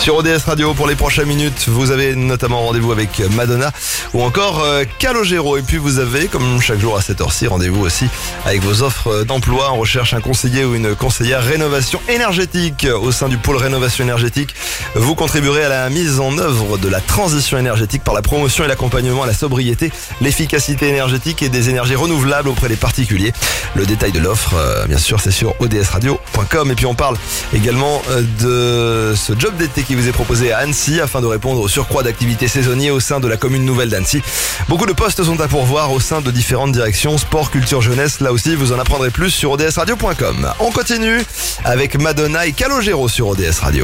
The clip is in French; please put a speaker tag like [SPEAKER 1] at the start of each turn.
[SPEAKER 1] Sur ODS Radio, pour les prochaines minutes, vous avez notamment rendez-vous avec Madonna ou encore Calogero. Et puis vous avez, comme chaque jour à cette heure-ci, rendez-vous aussi avec vos offres d'emploi. On recherche un conseiller ou une conseillère rénovation énergétique au sein du pôle rénovation énergétique. Vous contribuerez à la mise en œuvre de la transition énergétique par la promotion et l'accompagnement à la sobriété, l'efficacité énergétique et des énergies renouvelables auprès des particuliers. Le détail de l'offre, bien sûr, c'est sur odsradio.com. Et puis on parle également de ce job d'été qui vous est proposé à Annecy afin de répondre au surcroît d'activités saisonniers au sein de la commune nouvelle d'Annecy. Beaucoup de postes sont à pourvoir au sein de différentes directions, sport, culture, jeunesse. Là aussi, vous en apprendrez plus sur odsradio.com. On continue avec Madonna et Calogero sur ODS Radio.